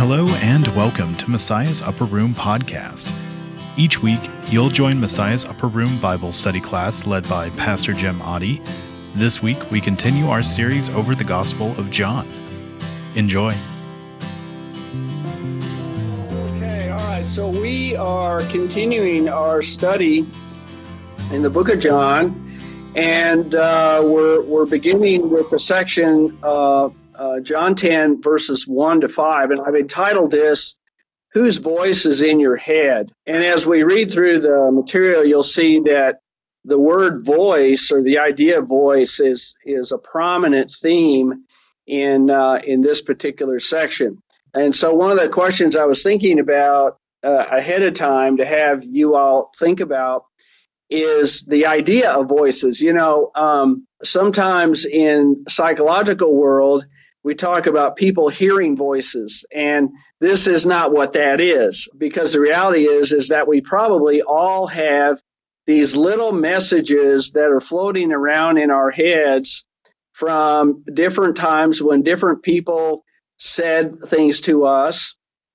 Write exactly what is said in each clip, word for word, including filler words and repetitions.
Hello and welcome to Messiah's Upper Room podcast. Each week, you'll join Messiah's Upper Room Bible study class led by Pastor Jim Oddie. This week, we continue our series over the Gospel of John. Enjoy. Okay, all right, so we are continuing our study in the book of John, and uh, we're, we're beginning with the section uh, Uh, John ten, verses one to five, and I've entitled this, Whose Voice is in Your Head? And as we read through the material, you'll see that the word voice, or the idea of voice, is, is a prominent theme in, uh, in this particular section. And so one of the questions I was thinking about uh, ahead of time to have you all think about is the idea of voices. You know, um, sometimes in psychological world, we talk about people hearing voices, and this is not what that is, because the reality is, is that we probably all have these little messages that are floating around in our heads from different times when different people said things to us,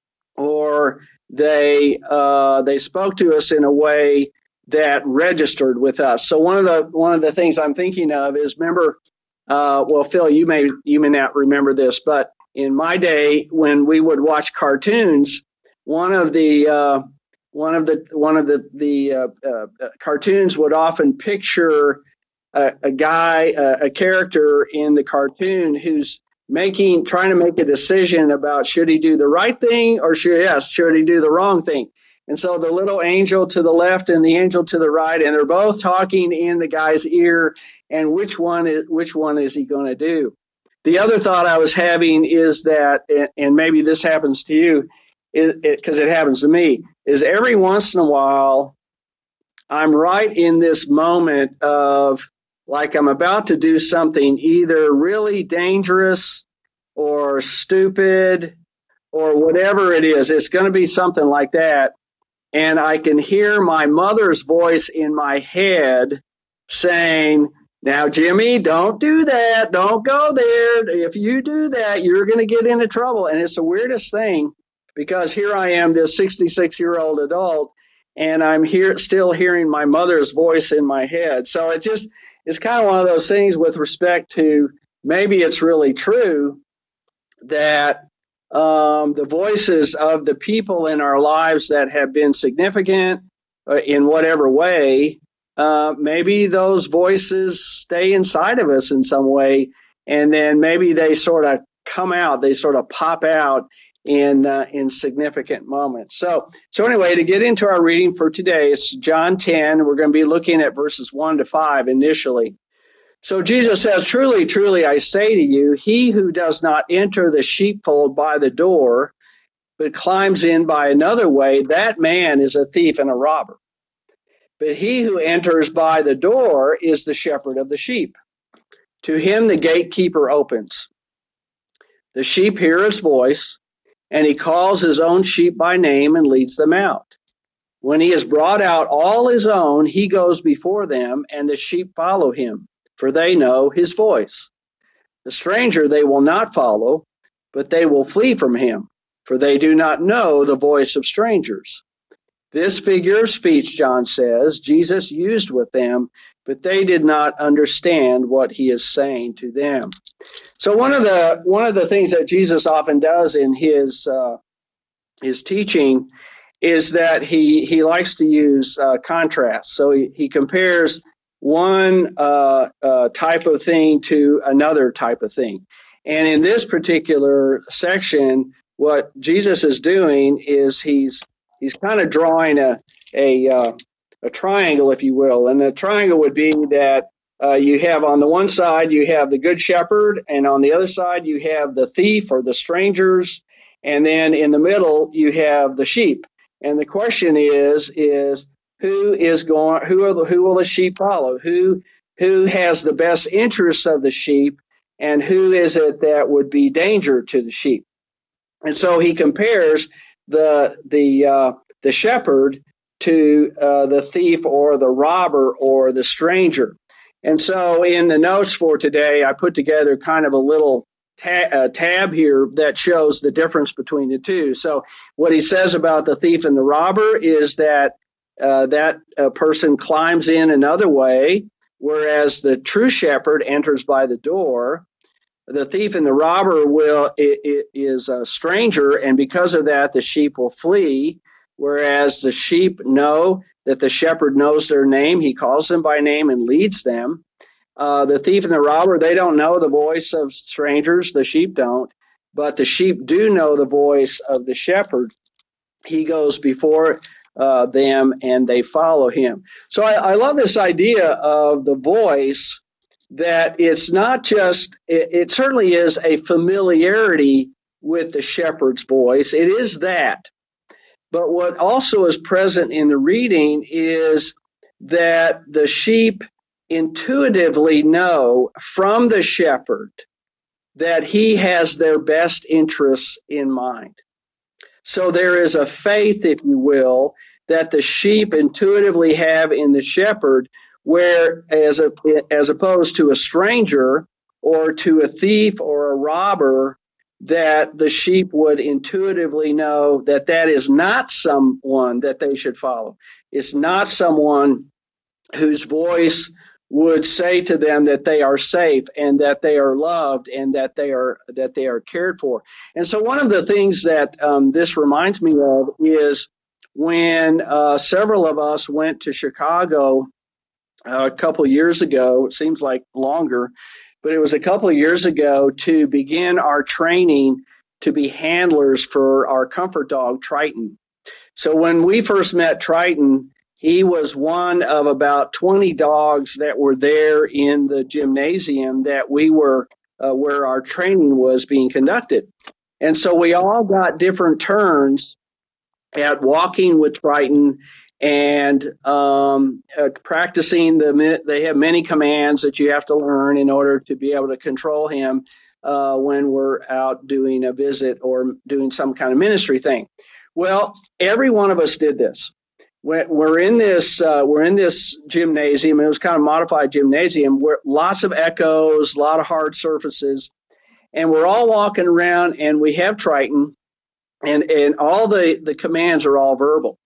or they uh, they spoke to us in a way that registered with us. So one of the one of the things I'm thinking of is, remember, Uh, well, Phil, you may you may not remember this, but in my day, when we would watch cartoons, one of the uh, one of the one of the the uh, uh, cartoons would often picture a, a guy, a, a character in the cartoon who's making trying to make a decision about should he do the right thing or should yes should he do the wrong thing. And so the little angel to the left and the angel to the right, and they're both talking in the guy's ear. And which one is which one is he going to do? The other thought I was having is that, and maybe this happens to you, is because it, it happens to me, is every once in a while, I'm right in this moment of like I'm about to do something either really dangerous or stupid or whatever it is. It's going to be something like that. And I can hear my mother's voice in my head saying, "Now, Jimmy, don't do that. Don't go there. If you do that, you're going to get into trouble." And it's the weirdest thing, because here I am, this sixty-six-year-old adult, and I'm here still hearing my mother's voice in my head. So it just is kind of one of those things with respect to maybe it's really true that um, the voices of the people in our lives that have been significant uh, in whatever way, Uh, maybe those voices stay inside of us in some way, and then maybe they sort of come out, they sort of pop out in uh, in significant moments. So, so anyway, to get into our reading for today, it's John ten. We're going to be looking at verses one to five initially. So Jesus says, "Truly, truly, I say to you, he who does not enter the sheepfold by the door, but climbs in by another way, that man is a thief and a robber. But he who enters by the door is the shepherd of the sheep. To him the gatekeeper opens. The sheep hear his voice, and he calls his own sheep by name and leads them out. When he has brought out all his own, he goes before them, and the sheep follow him, for they know his voice. The stranger they will not follow, but they will flee from him, for they do not know the voice of strangers. This figure of speech," John says, "Jesus used with them, but they did not understand what he is saying to them." So one of the one of the things that Jesus often does in his uh, his teaching is that he he likes to use uh, contrast. So he, he compares one uh, uh, type of thing to another type of thing. And in this particular section, what Jesus is doing is he's He's kind of drawing a a, uh, a triangle, if you will. And the triangle would be that uh, you have on the one side, you have the good shepherd, and on the other side, you have the thief or the strangers. And then in the middle, you have the sheep. And the question is, is who is going, who are the, who will the sheep follow? Who, who has the best interests of the sheep, and who is it that would be danger to the sheep? And so he compares the the uh, the shepherd to uh, the thief or the robber or the stranger. And so in the notes for today, I put together kind of a little ta- uh, tab here that shows the difference between the two. So what he says about the thief and the robber is that uh, that uh, person climbs in another way, whereas the true shepherd enters by the door. The thief and the robber will it, it is a stranger, and because of that, the sheep will flee. Whereas the sheep know that the shepherd knows their name; he calls them by name and leads them. Uh, the thief and the robber, they don't know the voice of strangers; the sheep don't. But the sheep do know the voice of the shepherd. He goes before uh, them, and they follow him. So I, I love this idea of the voice. That it's not just, it, it certainly is a familiarity with the shepherd's voice. It is that. But what also is present in the reading is that the sheep intuitively know from the shepherd that he has their best interests in mind. So there is a faith, if you will, that the sheep intuitively have in the shepherd, where as a, as opposed to a stranger or to a thief or a robber, that the sheep would intuitively know that that is not someone that they should follow. It's not someone whose voice would say to them that they are safe and that they are loved and that they are that they are cared for. And so one of the things that um, this reminds me of is when uh, several of us went to Chicago Uh, a couple of years ago. It seems like longer, but it was a couple of years ago to begin our training to be handlers for our comfort dog, Triton. So when we first met Triton, he was one of about twenty dogs that were there in the gymnasium that we were, uh, where our training was being conducted. And so we all got different turns at walking with Triton and um, uh, practicing the, they have many commands that you have to learn in order to be able to control him uh, when we're out doing a visit or doing some kind of ministry thing. Well, every one of us did this. We're, we're in this, uh, we're in this gymnasium. It was kind of modified gymnasium where lots of echoes, a lot of hard surfaces, and we're all walking around and we have Triton and, and all the, the commands are all verbal.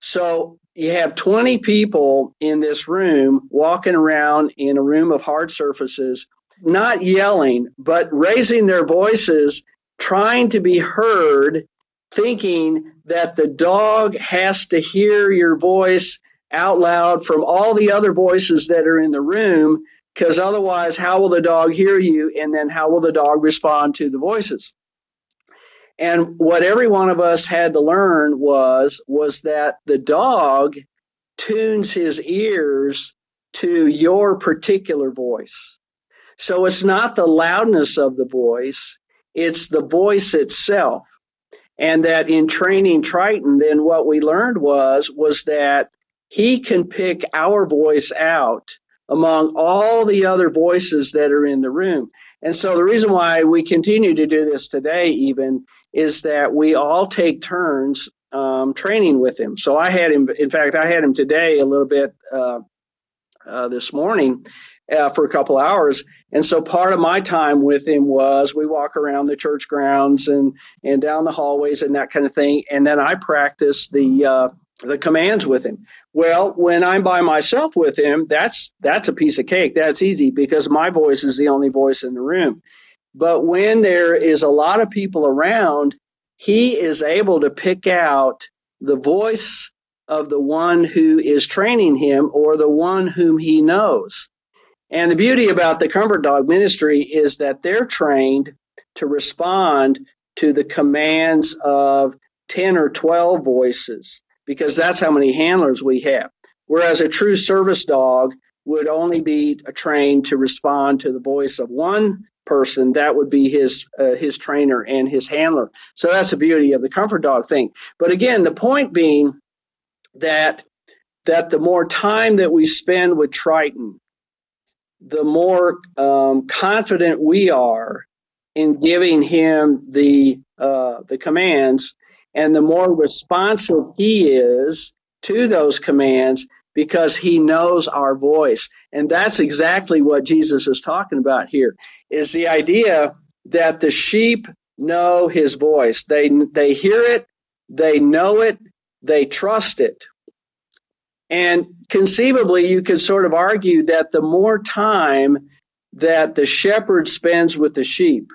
So you have twenty people in this room walking around in a room of hard surfaces, not yelling, but raising their voices, trying to be heard, thinking that the dog has to hear your voice out loud from all the other voices that are in the room, because otherwise, how will the dog hear you? And then how will the dog respond to the voices? And what every one of us had to learn was, was that the dog tunes his ears to your particular voice. So it's not the loudness of the voice, it's the voice itself. And that in training Triton, then what we learned was, was that he can pick our voice out among all the other voices that are in the room. And so the reason why we continue to do this today even is that we all take turns um, training with him. So I had him, in fact, I had him today a little bit uh, uh, this morning uh, for a couple hours. And so part of my time with him was we walk around the church grounds and, and down the hallways and that kind of thing. And then I practice the uh, the commands with him. Well, when I'm by myself with him, that's that's a piece of cake. That's easy because my voice is the only voice in the room. But when there is a lot of people around, he is able to pick out the voice of the one who is training him or the one whom he knows. And the beauty about the Comfort Dog ministry is that they're trained to respond to the commands of ten or twelve voices, because that's how many handlers we have. Whereas a true service dog would only be trained to respond to the voice of one person. That would be his uh, his trainer and his handler. So that's the beauty of the Comfort Dog thing. But again, the point being that that the more time that we spend with Triton, the more um, confident we are in giving him the uh, the commands, and the more responsive he is to those commands because he knows our voice. And that's exactly what Jesus is talking about here, is the idea that the sheep know his voice. They they hear it, they know it, they trust it. And conceivably, you could sort of argue that the more time that the shepherd spends with the sheep,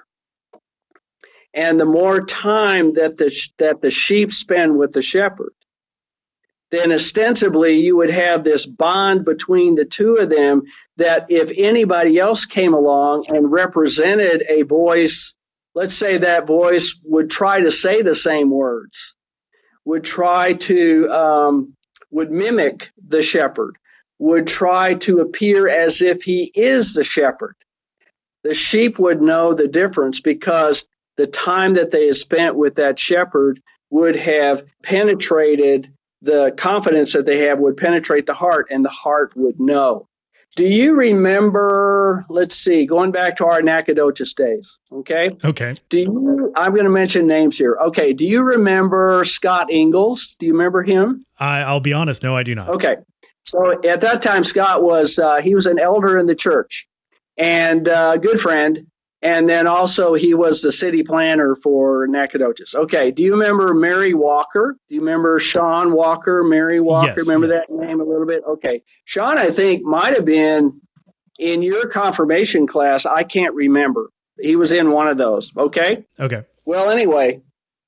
and the more time that the that the sheep spend with the shepherd, then ostensibly you would have this bond between the two of them that if anybody else came along and represented a voice, let's say that voice would try to say the same words, would try to, um, would mimic the shepherd, would try to appear as if he is the shepherd. The sheep would know the difference because the time that they had spent with that shepherd would have penetrated, the confidence that they have would penetrate the heart, and the heart would know. Do you remember, let's see, going back to our Nacogdoches days, okay? Okay. Do you, I'm going to mention names here. Okay, do you remember Scott Ingalls? Do you remember him? I, I'll be honest, no, I do not. Okay. So at that time, Scott was, uh, he was an elder in the church and a uh, good friend. And then also he was the city planner for Nacogdoches. Okay. Do you remember Mary Walker? Do you remember Sean Walker, Mary Walker? Yes, remember yeah. that name a little bit? Okay. Sean, I think, might have been in your confirmation class. I can't remember. He was in one of those. Okay. Okay. Well, anyway,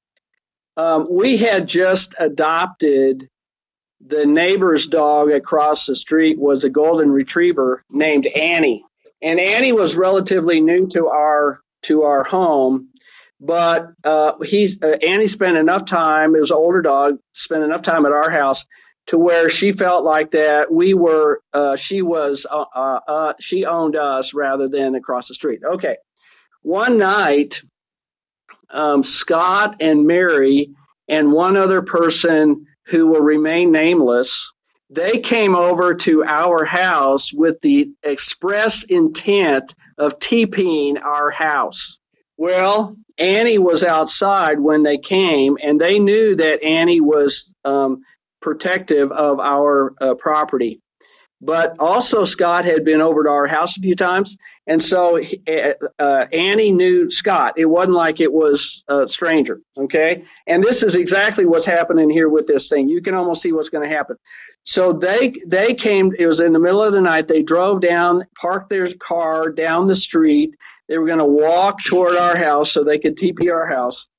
um, we had just adopted the neighbor's dog across the street was a golden retriever named Annie. And Annie was relatively new to our to our home, but uh, he uh, Annie spent enough time. It was an older dog, spent enough time at our house to where she felt like that we were. Uh, she was uh, uh, uh, she owned us rather than across the street. Okay, one night, um, Scott and Mary and one other person who will remain nameless. They came over to our house with the express intent of TPing our house. Well, Annie was outside when they came, and they knew that Annie was um, protective of our uh, property. But also Scott had been over to our house a few times, and so uh, Annie knew Scott. It wasn't like it was a stranger, okay? And this is exactly what's happening here with this thing. You can almost see what's going to happen. So they they came, it was in the middle of the night, they drove down, parked their car down the street. They were going to walk toward our house so they could T P our house.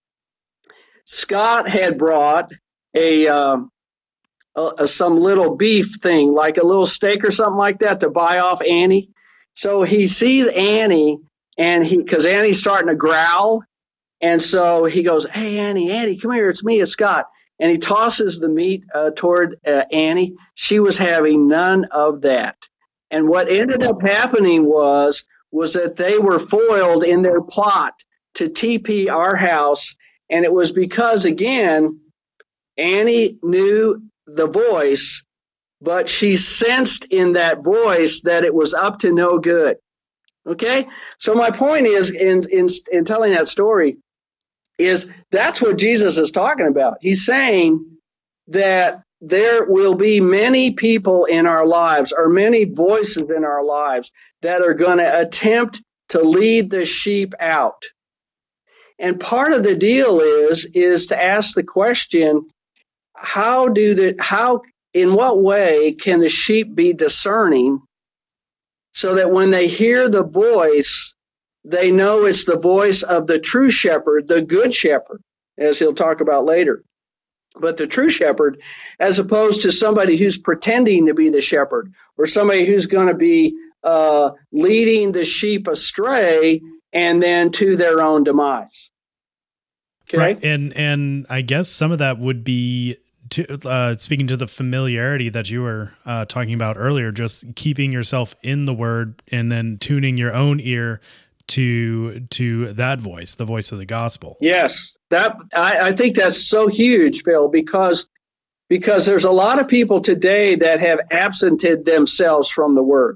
Scott had brought a, um, a, a some little beef thing, like a little steak or something like that to buy off Annie. So he sees Annie, and he, because Annie's starting to growl. And so he goes, "Hey, Annie, Annie, come here. It's me, it's Scott." And he tosses the meat uh, toward uh, Annie. She was having none of that. And what ended up happening was, was that they were foiled in their plot to T P our house. And it was because, again, Annie knew the voice, but she sensed in that voice that it was up to no good. Okay? So my point is, in, in, in telling that story, is that's what Jesus is talking about. He's saying that there will be many people in our lives, or many voices in our lives, that are going to attempt to lead the sheep out. And part of the deal is, is to ask the question, how do the, how, in what way can the sheep be discerning so that when they hear the voice, they know it's the voice of the true shepherd, the good shepherd, as he'll talk about later. But the true shepherd, as opposed to somebody who's pretending to be the shepherd, or somebody who's going to be uh, leading the sheep astray and then to their own demise. Okay? Right. And, and I guess some of that would be, to, uh, speaking to the familiarity that you were uh, talking about earlier, just keeping yourself in the word and then tuning your own ear to to that voice, the voice of the gospel. Yes, that I, I think that's so huge, Phil, because because there's a lot of people today that have absented themselves from the word.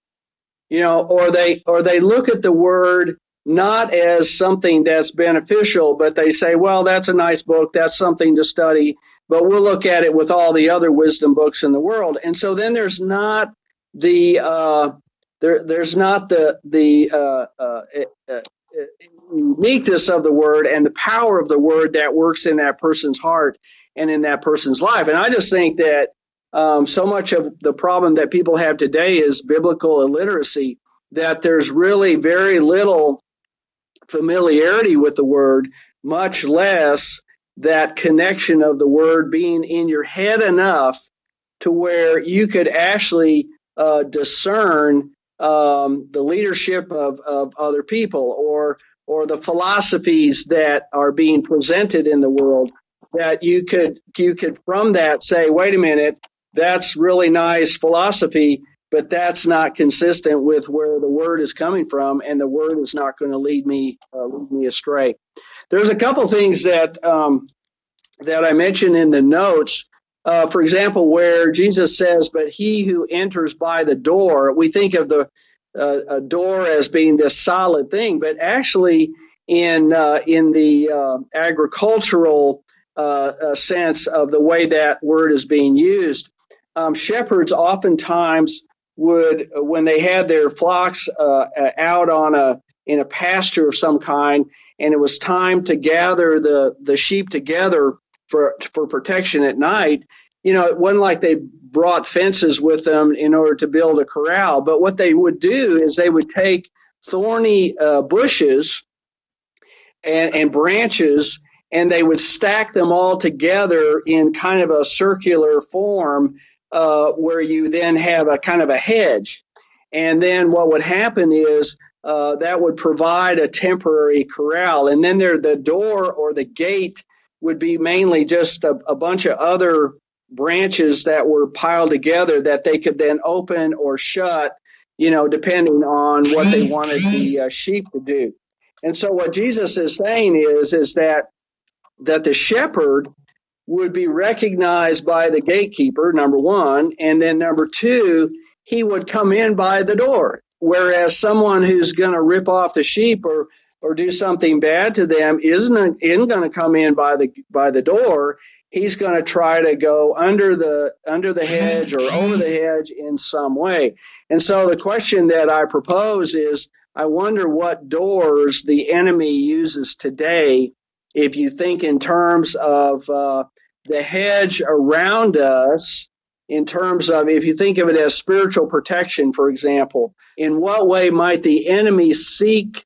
You know, or they or they look at the word not as something that's beneficial, but they say, well, that's a nice book, that's something to study, but we'll look at it with all the other wisdom books in the world. And so then there's not the uh There, there's not the the uh, uh, uh, uh, uniqueness of the word and the power of the word that works in that person's heart and in that person's life. And I just think that um, so much of the problem that people have today is biblical illiteracy, that there's really very little familiarity with the word, much less that connection of the word being in your head enough to where you could actually uh, discern um, the leadership of, of other people or or the philosophies that are being presented in the world, that you could you could from that say, wait a minute, that's really nice philosophy, but that's not consistent with where the word is coming from, and the word is not going to lead me uh, lead me astray. There's a couple things that um, that I mentioned in the notes. Uh, for example, where Jesus says, "But he who enters by the door," we think of the uh, a door as being this solid thing, but actually, in uh, in the uh, agricultural uh, uh, sense of the way that word is being used, um, shepherds oftentimes would, when they had their flocks uh, out on a in a pasture of some kind, and it was time to gather the the sheep together for for protection at night, you know, it wasn't like they brought fences with them in order to build a corral. But what they would do is they would take thorny uh, bushes and, and branches, and they would stack them all together in kind of a circular form, uh, where you then have a kind of a hedge. And then what would happen is uh, that would provide a temporary corral. And then there, the door or the gate would be mainly just a, a bunch of other branches that were piled together that they could then open or shut, you know, depending on what they wanted the uh, sheep to do. And so what Jesus is saying is, is that, that the shepherd would be recognized by the gatekeeper, number one, and then number two, he would come in by the door. Whereas someone who's going to rip off the sheep or or do something bad to them isn't, isn't going to come in by the by the door. He's going to try to go under the under the hedge or over the hedge in some way. And so the question that I propose is, I wonder what doors the enemy uses today, if you think in terms of uh, the hedge around us, in terms of, if you think of it as spiritual protection, for example, in what way might the enemy seek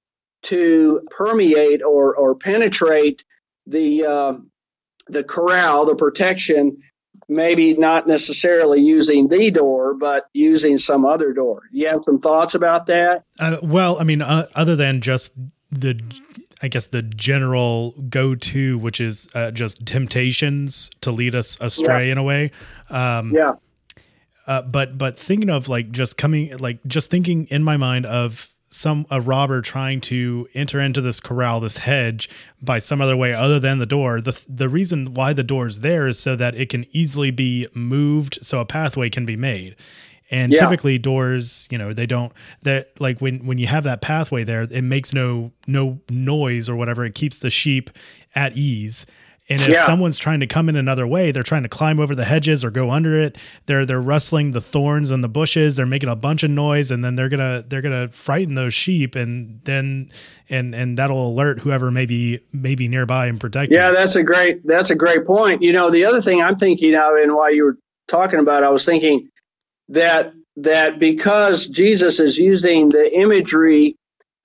to permeate or or penetrate the uh, the corral, the protection, maybe not necessarily using the door, but using some other door. You have some thoughts about that? Uh, well, I mean, uh, other than just the, I guess the general go-to, which is uh, just temptations to lead us astray, yeah, in a way. Um, yeah. Uh, but but thinking of like just coming, like just thinking in my mind of some a robber trying to enter into this corral, this hedge, by some other way other than the door. The the reason why the door is there is so that it can easily be moved, so a pathway can be made. And yeah, typically doors, you know, they don't, that like when, when you have that pathway there, it makes no no noise or whatever. It keeps the sheep at ease. And if yeah. someone's trying to come in another way, they're trying to climb over the hedges or go under it. They're they're rustling the thorns and the bushes. They're making a bunch of noise, and then they're gonna they're gonna frighten those sheep, and then and and that'll alert whoever may be maybe nearby and protect. Yeah, them. that's a great that's a great point. You know, the other thing I'm thinking of, and while you were talking about, I was thinking that that because Jesus is using the imagery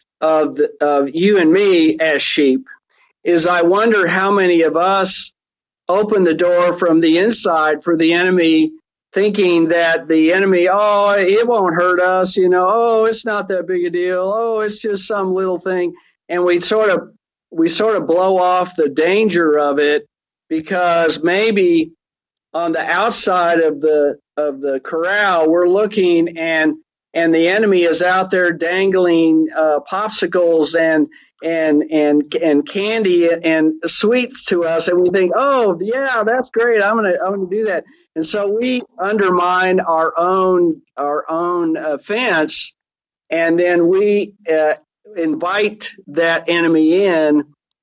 of the, of you and me as sheep, is I wonder how many of us open the door from the inside for the enemy, thinking that the enemy, oh, it won't hurt us, you know, oh, it's not that big a deal, oh, it's just some little thing. And we sort of we sort of blow off the danger of it, because maybe on the outside of the of the corral, we're looking and and the enemy is out there dangling uh, popsicles and and and and candy and sweets to us, and we think, oh yeah, that's great, i'm gonna i'm gonna do that. And so we undermine our own our own uh, fence, and then we uh, invite that enemy in,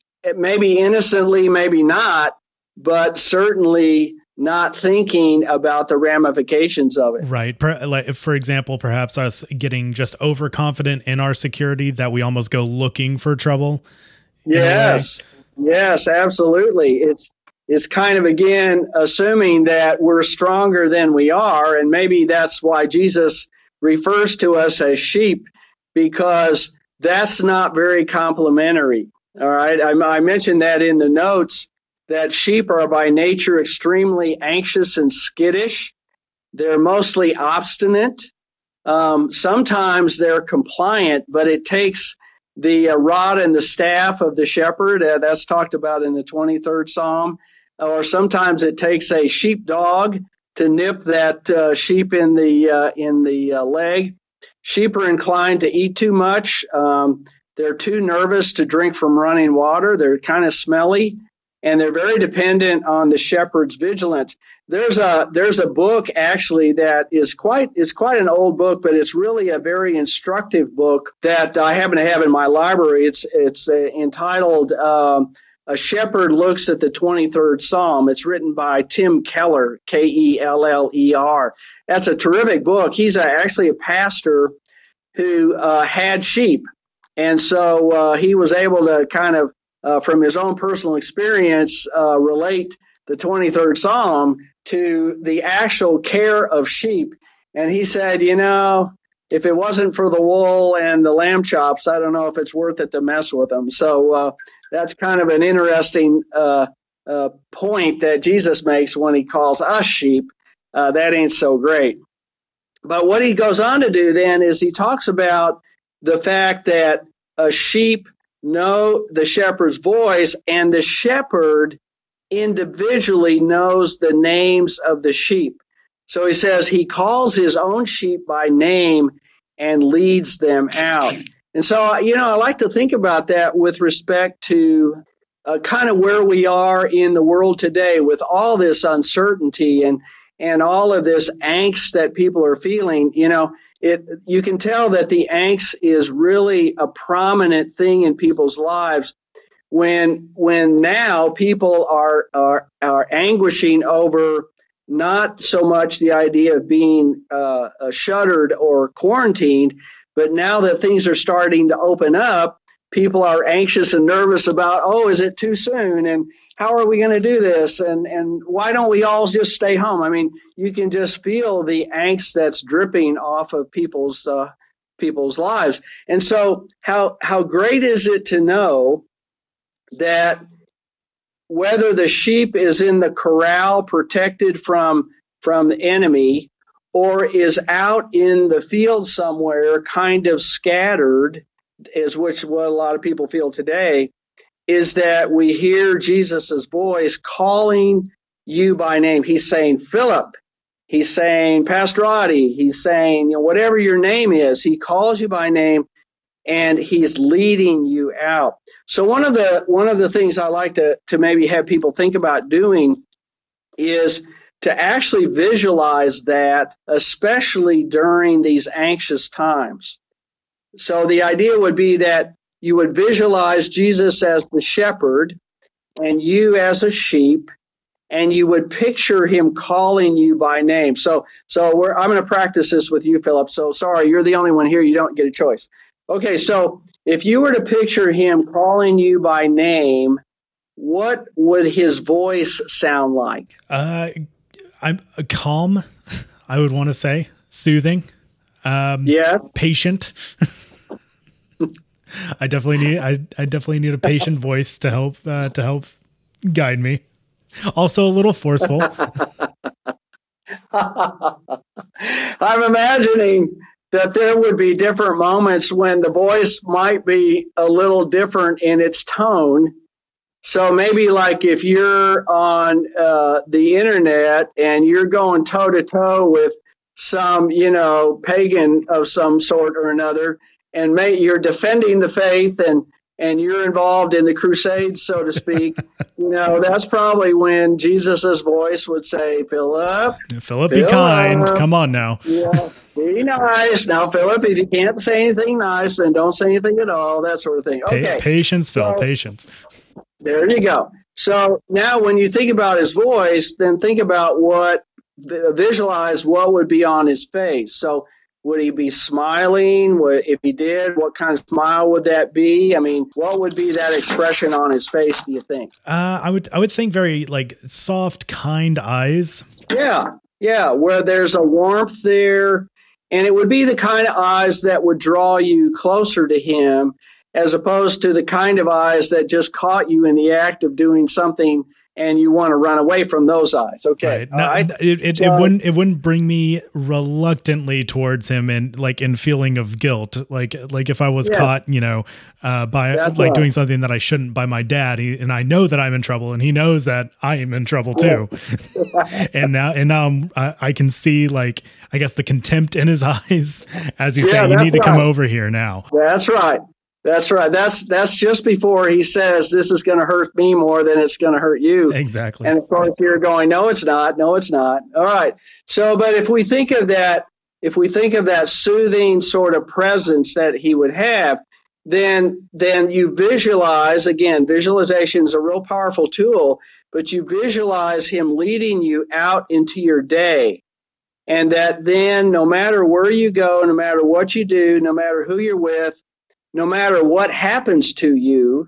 maybe innocently, maybe not, but certainly not thinking about the ramifications of it. Right. Per, like, for example, perhaps us getting just overconfident in our security that we almost go looking for trouble. Yes, yes, absolutely. It's it's kind of again assuming that we're stronger than we are, and maybe that's why Jesus refers to us as sheep, because that's not very complimentary. All right, I, I mentioned that in the notes that sheep are by nature extremely anxious and skittish. They're mostly obstinate. Um, sometimes they're compliant, but it takes the uh, rod and the staff of the shepherd. Uh, that's talked about in the twenty-third Psalm. Or sometimes it takes a sheepdog to nip that uh, sheep in the uh, in the uh, leg. Sheep are inclined to eat too much. Um, they're too nervous to drink from running water. They're kind of smelly, and they're very dependent on the shepherd's vigilance. There's a there's a book actually that is quite it's quite an old book, but it's really a very instructive book that I happen to have in my library. It's it's uh, entitled um, "A Shepherd Looks at the twenty-third Psalm." It's written by Tim Keller, K E L L E R. That's a terrific book. He's a, actually a pastor who uh, had sheep, and so uh, he was able to kind of, uh, from his own personal experience, uh, relate the twenty-third Psalm to the actual care of sheep. And he said, you know, if it wasn't for the wool and the lamb chops, I don't know if it's worth it to mess with them. So uh, that's kind of an interesting uh, uh, point that Jesus makes when he calls us sheep. Uh, that ain't so great. But what he goes on to do then is he talks about the fact that a sheep know the shepherd's voice, and the shepherd individually knows the names of the sheep. So he says he calls his own sheep by name and leads them out. And so, you know, I like to think about that with respect to uh, kind of where we are in the world today with all this uncertainty and and all of this angst that people are feeling. You know, it you can tell that the angst is really a prominent thing in people's lives. When when now people are, are are anguishing over not so much the idea of being uh, uh, shuttered or quarantined, but now that things are starting to open up, people are anxious and nervous about, oh, is it too soon? And how are we going to do this? And and why don't we all just stay home? I mean, you can just feel the angst that's dripping off of people's uh, people's lives. And so how how great is it to know that whether the sheep is in the corral protected from from the enemy or is out in the field somewhere kind of scattered, is which what a lot of people feel today, is that we hear Jesus's voice calling you by name. He's saying, Philip. He's saying, Pastor Audie. He's saying, you know, whatever your name is, he calls you by name. And he's leading you out. So one of the one of the things I like to, to maybe have people think about doing is to actually visualize that, especially during these anxious times. So the idea would be that you would visualize Jesus as the shepherd and you as a sheep, and you would picture him calling you by name. So so we're, I'm going to practice this with you, Philip. So sorry, you're the only one here. You don't get a choice. Okay, so if you were to picture him calling you by name, what would his voice sound like? Uh, I'm calm, I would want to say. Soothing. Um, yeah. Patient. I definitely need. I, I definitely need a patient voice to help uh, to help guide me. Also, a little forceful. I'm imagining that there would be different moments when the voice might be a little different in its tone. So maybe like if you're on uh, the internet and you're going toe to toe with some, you know, pagan of some sort or another, and may, you're defending the faith and, and you're involved in the crusades, so to speak, you know, that's probably when Jesus's voice would say, Philip, Philip, be kind. Come on now. Yeah. Be nice. Now, Philip, if you can't say anything nice, then don't say anything at all, that sort of thing. Okay. Pa- patience, Phil, so, patience. There you go. So now when you think about his voice, then think about what, visualize what would be on his face. So Would he be smiling? Would, if he did, what kind of smile would that be? I mean, what would be that expression on his face, do you think? Uh, I would I would think very like soft, kind eyes. Yeah, yeah, where there's a warmth there. And it would be the kind of eyes that would draw you closer to him, as opposed to the kind of eyes that just caught you in the act of doing something and you want to run away from those eyes. Okay. Right. No, right. It, it, so, it wouldn't it wouldn't bring me reluctantly towards him and like in feeling of guilt. Like like if I was yeah. caught, you know, uh, by That's like right. doing something that I shouldn't by my dad, he, and I know that I'm in trouble, and he knows that I am in trouble too. Yeah. and now and now I'm, I, I can see like I guess the contempt in his eyes as he's yeah, saying, "You need to right. come over here now." That's right. That's right. That's that's just before he says this is going to hurt me more than it's going to hurt you. Exactly. And of course you're going, no, it's not. No, it's not. All right. So, but if we think of that, if we think of that soothing sort of presence that he would have, then then you visualize, again, visualization is a real powerful tool, but you visualize him leading you out into your day. And that then no matter where you go, no matter what you do, no matter who you're with, no matter what happens to you,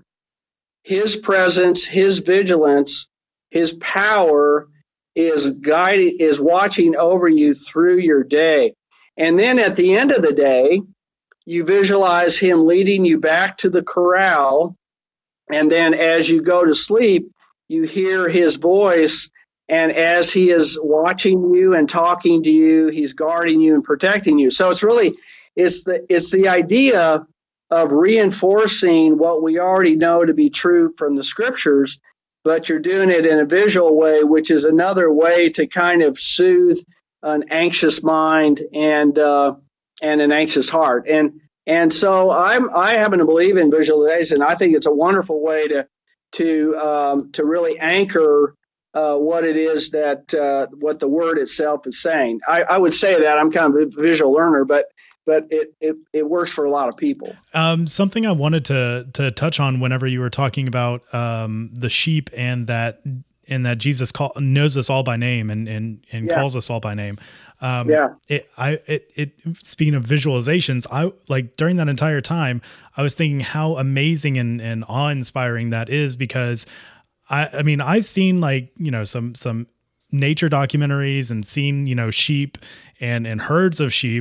his presence, his vigilance, his power is guiding, is watching over you through your day. And then at the end of the day, you visualize him leading you back to the corral. And then as you go to sleep, you hear his voice. And as he is watching you and talking to you, he's guarding you and protecting you. So it's really, it's the, it's the idea of reinforcing what we already know to be true from the scriptures, but you're doing it in a visual way, which is another way to kind of soothe an anxious mind and uh, and an anxious heart. And and so I'm I happen to believe in visualization. I think it's a wonderful way to to um, to really anchor uh, what it is that uh, what the word itself is saying. I, I would say that I'm kind of a visual learner, but. But it, it it works for a lot of people. Um, something I wanted to to touch on whenever you were talking about um, the sheep and that and that Jesus call, knows us all by name and and, and yeah. calls us all by name. Um, yeah. It I it it speaking of visualizations, I like during that entire time I was thinking how amazing and, and awe inspiring that is, because I I mean I've seen like you know some some nature documentaries and seen you know sheep and and herds of sheep.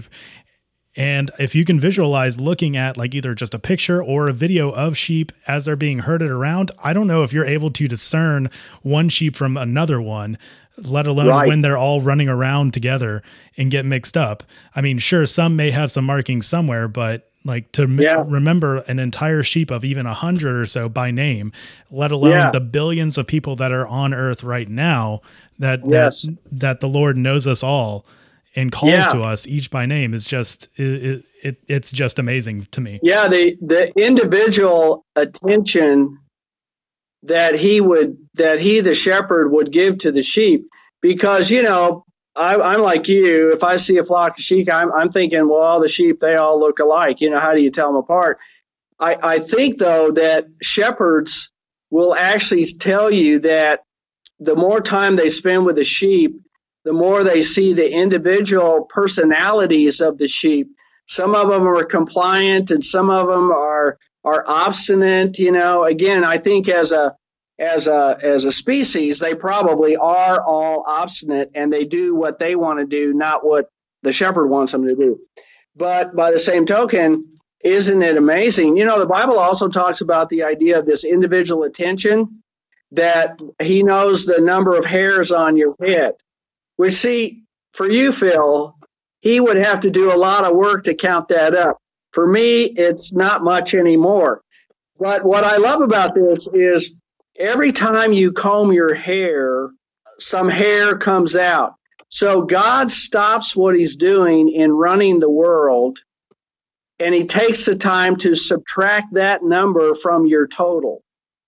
And if you can visualize looking at like either just a picture or a video of sheep as they're being herded around, I don't know if you're able to discern one sheep from another one, let alone right. when they're all running around together and get mixed up. I mean, sure, some may have some markings somewhere, but like to yeah. m- remember an entire sheep of even a hundred or so by name, let alone yeah. the billions of people that are on earth right now, that, yes. that, that the Lord knows us all and calls yeah. to us each by name is just it, it it's just amazing to me. Yeah, the the individual attention that he would that he the shepherd would give to the sheep, because you know I, I'm like you. If I see a flock of sheep, I'm I'm thinking, well, all the sheep, they all look alike. You know, how do you tell them apart? I I think though that shepherds will actually tell you that the more time they spend with the sheep, the more they see the individual personalities of the sheep. Some of them are compliant and some of them are are obstinate. You know, again, I think as a as a as a species, they probably are all obstinate and they do what they want to do, not what the shepherd wants them to do. But by the same token, isn't it amazing? You know, the Bible also talks about the idea of this individual attention, that he knows the number of hairs on your head. We see, for you, Phil, he would have to do a lot of work to count that up. For me, it's not much anymore. But what I love about this is every time you comb your hair, some hair comes out. So God stops what he's doing in running the world, and he takes the time to subtract that number from your total.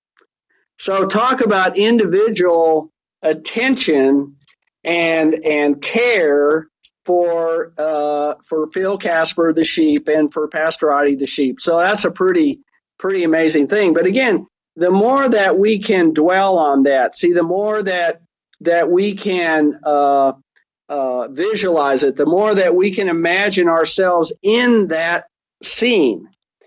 So talk about individual attention and and care for uh, for Phil Casper, the sheep, and for Pastor Adi, the sheep. So that's a pretty pretty amazing thing. But again, the more that we can dwell on that, see, the more that that we can uh, uh, visualize it, the more that we can imagine ourselves in that scene,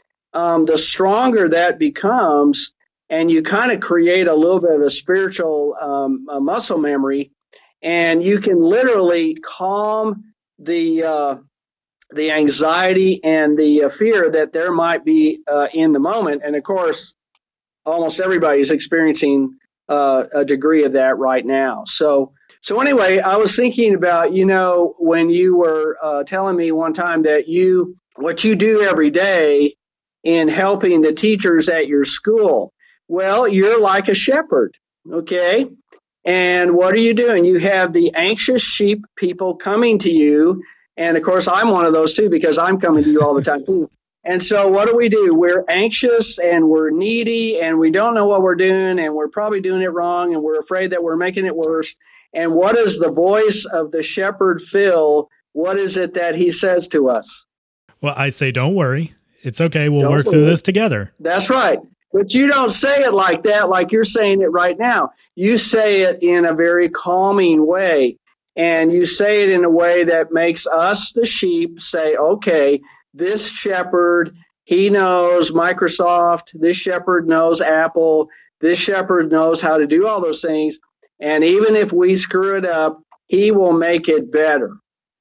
um, the stronger that becomes. And you kind of create a little bit of a spiritual um, a muscle memory, and you can literally calm the uh, the anxiety and the uh, fear that there might be uh, in the moment. And of course, almost everybody is experiencing uh, a degree of that right now. So, so anyway, I was thinking about, you know, when you were uh, telling me one time that you, what you do every day in helping the teachers at your school. Well, you're like a shepherd, okay? And what are you doing? You have the anxious sheep people coming to you. And of course, I'm one of those too, because I'm coming to you all the time too. And so what do we do? We're anxious and we're needy and we don't know what we're doing and we're probably doing it wrong and we're afraid that we're making it worse. And what does the voice of the shepherd Phil, what is it that he says to us? Well, I say, don't worry. It's okay. We'll Don't work worry. through this together. That's right. But you don't say it like that, like you're saying it right now. You say it in a very calming way. And you say it in a way that makes us, the sheep, say, okay, this shepherd, he knows Microsoft. This shepherd knows Apple. This shepherd knows how to do all those things. And even if we screw it up, he will make it better.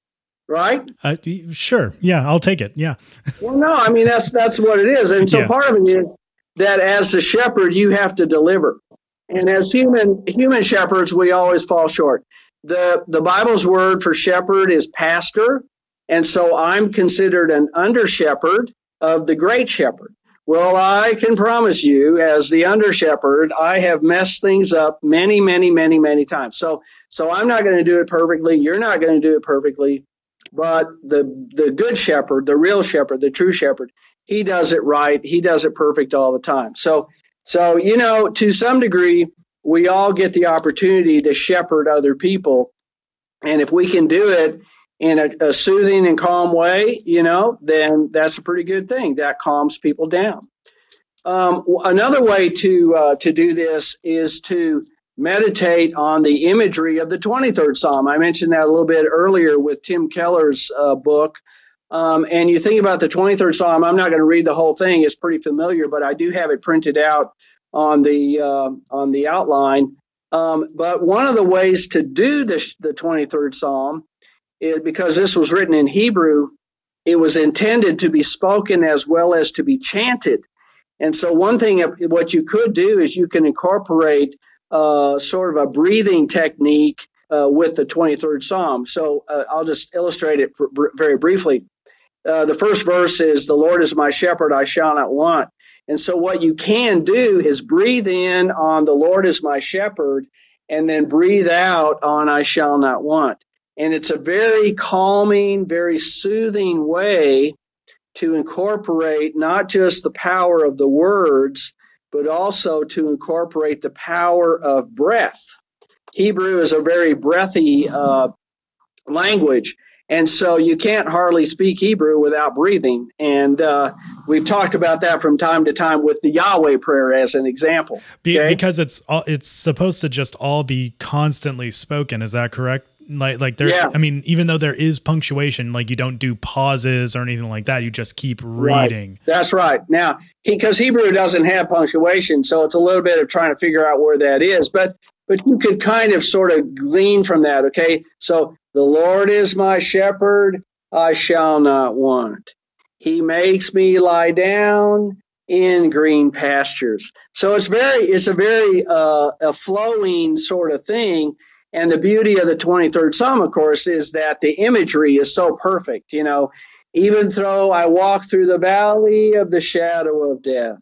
Right? Uh, sure. Yeah, I'll take it. Yeah. Well, no, I mean, that's that's what it is. And so Yeah. part of it is that as the shepherd, you have to deliver. And as human human shepherds, we always fall short. The, the Bible's word for shepherd is pastor. And so I'm considered an under shepherd of the great shepherd. Well, I can promise you, as the under shepherd, I have messed things up many, many, many, many times. So, so I'm not going to do it perfectly. You're not going to do it perfectly. But the the good shepherd, the real shepherd, the true shepherd, he does it right. He does it perfect all the time. So, so you know, to some degree, we all get the opportunity to shepherd other people. And if we can do it in a, a soothing and calm way, you know, then that's a pretty good thing. That calms people down. Um, another way to uh, to do this is to meditate on the imagery of the twenty-third Psalm. I mentioned that a little bit earlier with Tim Keller's uh, book. Um, and you think about the twenty-third Psalm, I'm not going to read the whole thing. It's pretty familiar, but I do have it printed out on the uh, on the outline. Um, but one of the ways to do this, the twenty-third Psalm, is because this was written in Hebrew, it was intended to be spoken as well as to be chanted. And so one thing, what you could do is you can incorporate Uh, sort of a breathing technique uh, with the twenty-third Psalm. So uh, I'll just illustrate it for, br- very briefly. Uh, the first verse is, "The Lord is my shepherd, I shall not want." And so what you can do is breathe in on "The Lord is my shepherd," and then breathe out on "I shall not want." And it's a very calming, very soothing way to incorporate not just the power of the words, but also to incorporate the power of breath. Hebrew is a very breathy uh, language, and so you can't hardly speak Hebrew without breathing. And uh, we've talked about that from time to time with the Yahweh prayer as an example. Be- okay? Because it's all, it's supposed to just all be constantly spoken. Is that correct? Like, like there's, Yeah. I mean, even though there is punctuation, like you don't do pauses or anything like that. You just keep reading. Right. That's right. Now, because Hebrew doesn't have punctuation, so it's a little bit of trying to figure out where that is. But but you could kind of sort of glean from that. Okay, so the Lord is my shepherd; I shall not want. He makes me lie down in green pastures. So it's very, it's a very uh, a flowing sort of thing. And the beauty of the twenty-third Psalm, of course, is that the imagery is so perfect. You know, even though I walk through the valley of the shadow of death,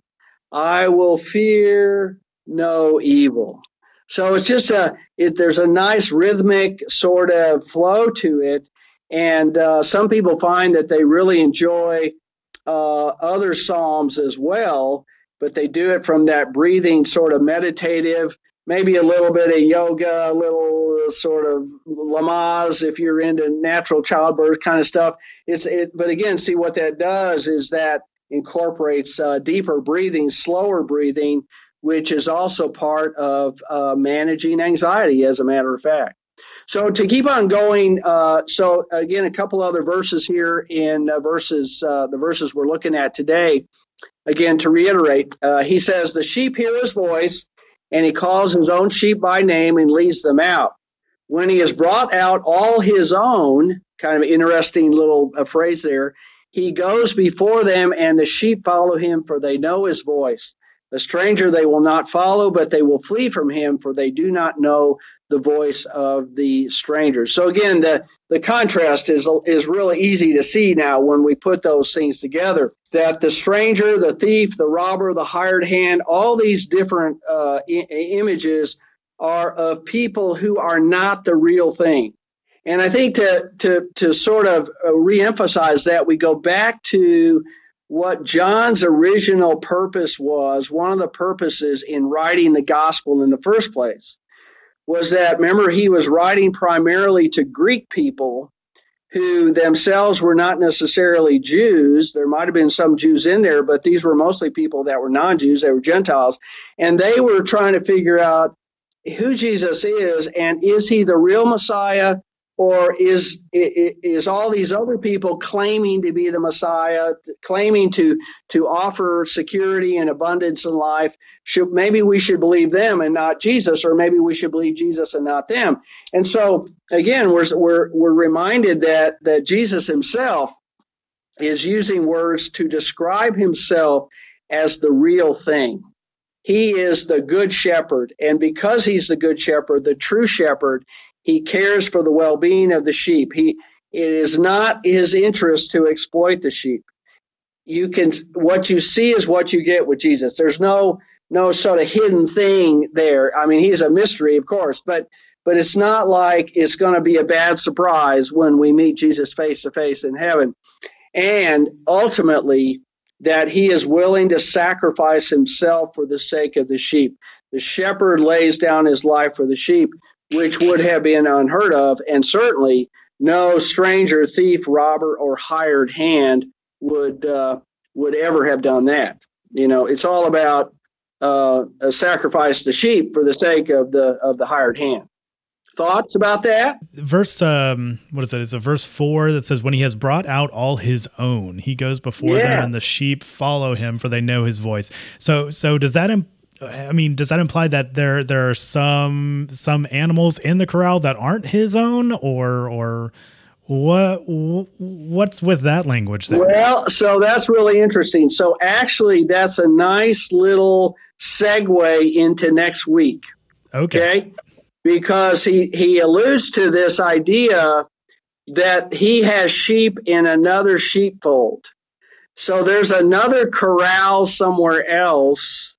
I will fear no evil. So it's just a, it, there's a nice rhythmic sort of flow to it. And uh, some people find that they really enjoy uh, other Psalms as well, but they do it from that breathing sort of meditative, maybe a little bit of yoga, a little sort of Lamaze if you're into natural childbirth kind of stuff. It's it, but again, see what that does is that incorporates uh, deeper breathing, slower breathing, which is also part of uh, managing anxiety, as a matter of fact. So to keep on going, uh, so again, a couple other verses here in uh, verses, uh, the verses we're looking at today. Again, to reiterate, uh, he says, the sheep hear his voice, and he calls his own sheep by name and leads them out. When he has brought out all his own, kind of interesting little uh, phrase there, he goes before them, and the sheep follow him, for they know his voice. The stranger they will not follow, but they will flee from him, for they do not know the voice of the stranger. So again, the, the contrast is, is really easy to see now when we put those things together, that the stranger, the thief, the robber, the hired hand, all these different uh, I- images are of people who are not the real thing. And I think to, to, to sort of reemphasize that, we go back to what John's original purpose was. One of the purposes in writing the gospel in the first place was that, remember, he was writing primarily to Greek people who themselves were not necessarily Jews. There might have been some Jews in there, but these were mostly people that were non-Jews. They were Gentiles. And they were trying to figure out who Jesus is, and is he the real Messiah, or is is all these other people claiming to be the Messiah, claiming to to offer security and abundance in life? Should, maybe we should believe them and not Jesus, or maybe we should believe Jesus and not them. And so again, we're we're we're reminded that that Jesus himself is using words to describe himself as the real thing. He is the good shepherd, and because he's the good shepherd, the true shepherd, he cares for the well-being of the sheep. He, it is not his interest to exploit the sheep. You can, what you see is what you get with Jesus. There's no, no sort of hidden thing there. I mean, he's a mystery, of course, but, but it's not like it's going to be a bad surprise when we meet Jesus face to face in heaven. And ultimately, that he is willing to sacrifice himself for the sake of the sheep. The shepherd lays down his life for the sheep, which would have been unheard of, and certainly no stranger, thief, robber, or hired hand would uh, would ever have done that. You know, it's all about uh, a sacrifice the sheep for the sake of the of the hired hand. Thoughts about that? Verse, um, what is it? It's a verse four that says, when he has brought out all his own, he goes before Yes. them, and the sheep follow him, for they know his voice. So, so does that, imp- I mean, does that imply that there, there are some, some animals in the corral that aren't his own, or, or what, what's with that language there? Well, so that's really interesting. So actually, that's a nice little segue into next week. Okay. Okay? Because he, he alludes to this idea that he has sheep in another sheepfold. So there's another corral somewhere else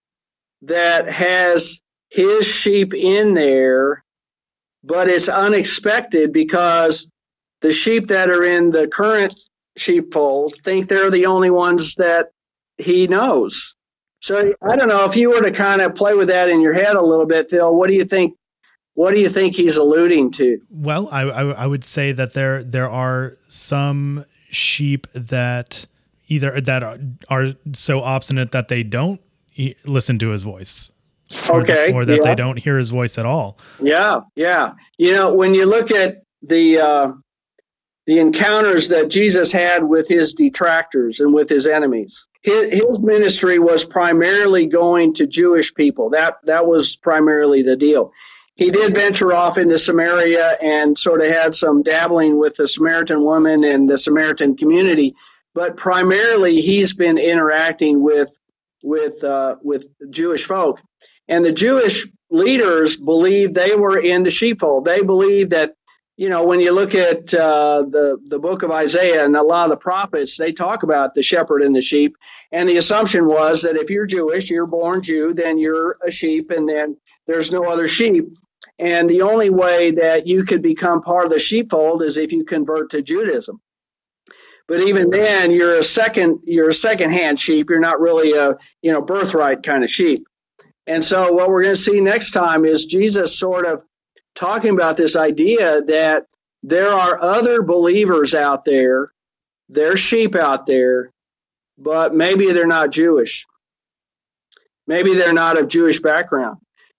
that has his sheep in there, but it's unexpected because the sheep that are in the current sheepfold think they're the only ones that he knows. So I don't know if you were to kind of play with that in your head a little bit, Phil, what do you think? What do you think he's alluding to? Well, I, I, I would say that there there are some sheep that either that are, are so obstinate that they don't e- listen to his voice, or Okay, that, or that yeah. they don't hear his voice at all. Yeah, yeah. You know, when you look at the uh, the encounters that Jesus had with his detractors and with his enemies, his, his ministry was primarily going to Jewish people. That that was primarily the deal. He did venture off into Samaria and sort of had some dabbling with the Samaritan woman and the Samaritan community, but primarily he's been interacting with with uh, with Jewish folk. And the Jewish leaders believed they were in the sheepfold. They believed that, you know, when you look at uh, the, the book of Isaiah and a lot of the prophets, they talk about the shepherd and the sheep. And the assumption was that if you're Jewish, you're born Jew, then you're a sheep, and then there's no other sheep. And the only way that you could become part of the sheepfold is if you convert to Judaism. But even then, you're a second, you're a second-hand sheep. You're not really a, you know, birthright kind of sheep. And so what we're going to see next time is Jesus sort of talking about this idea that there are other believers out there, there's sheep out there, but maybe they're not Jewish. Maybe they're not of Jewish background.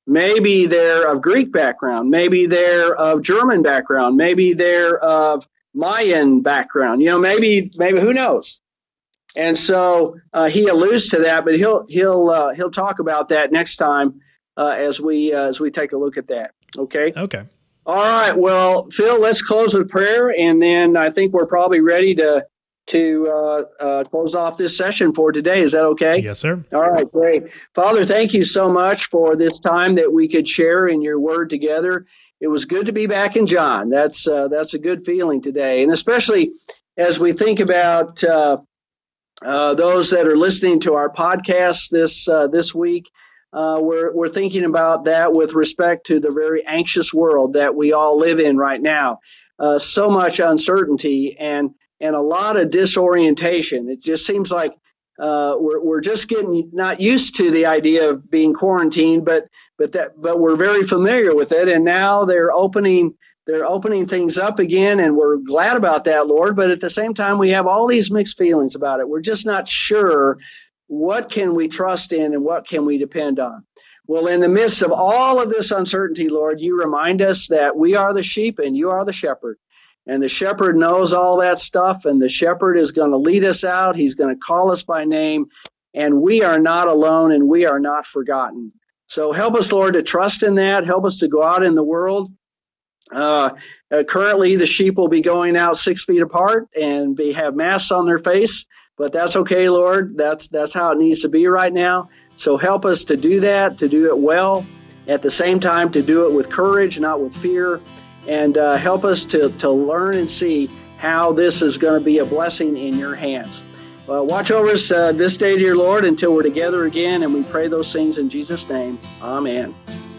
Maybe they're of Greek background. Maybe they're of German background. Maybe they're of Mayan background. You know, maybe, maybe who knows? And so uh, he alludes to that, but he'll he'll uh, he'll talk about that next time uh, as we uh, as we take a look at that. Okay. Okay. All right. Well, Phil, let's close with prayer, and then I think we're probably ready to to uh, uh, close off this session for today. Is that okay? Yes, sir. All right, great. Father, thank you so much for this time that we could share in your word together. It was good to be back in John. That's uh, that's a good feeling today, and especially as we think about uh, uh, those that are listening to our podcast this uh, this week. Uh, we're we're thinking about that with respect to the very anxious world that we all live in right now. Uh, so much uncertainty and and a lot of disorientation. It just seems like uh, we're we're just getting not used to the idea of being quarantined, but but that but we're very familiar with it. And now they're opening they're opening things up again, and we're glad about that, Lord. But at the same time, we have all these mixed feelings about it. We're just not sure what can we trust in and what can we depend on. Well, in the midst of all of this uncertainty, Lord, you remind us that we are the sheep and you are the shepherd. And the shepherd knows all that stuff, and the shepherd is going to lead us out. He's going to call us by name, and we are not alone and we are not forgotten. So help us, Lord, to trust in that. Help us to go out in the world. Uh, uh, currently, the sheep will be going out six feet apart and be have masks on their face, but that's okay, Lord. That's that's how it needs to be right now. So help us to do that, to do it well, at the same time to do it with courage, not with fear. And uh, help us to, to learn and see how this is going to be a blessing in your hands. Uh, watch over us uh, this day, dear Lord, until we're together again, and we pray those things in Jesus' name. Amen.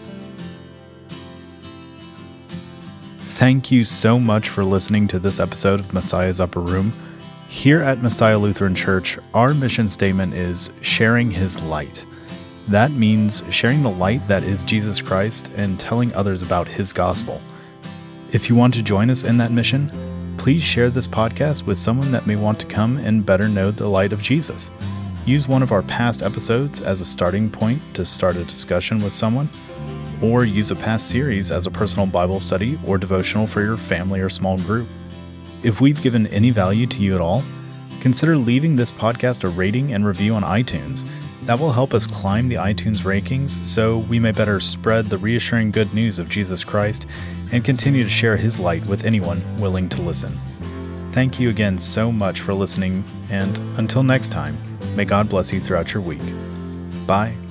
Thank you so much for listening to this episode of Messiah's Upper Room. Here at Messiah Lutheran Church, our mission statement is sharing his light. That means sharing the light that is Jesus Christ and telling others about his gospel. If you want to join us in that mission, please share this podcast with someone that may want to come and better know the light of Jesus. Use one of our past episodes as a starting point to start a discussion with someone, or use a past series as a personal Bible study or devotional for your family or small group. If we've given any value to you at all, consider leaving this podcast a rating and review on iTunes. That will help us climb the iTunes rankings so we may better spread the reassuring good news of Jesus Christ and continue to share his light with anyone willing to listen. Thank you again so much for listening, and until next time, may God bless you throughout your week. Bye.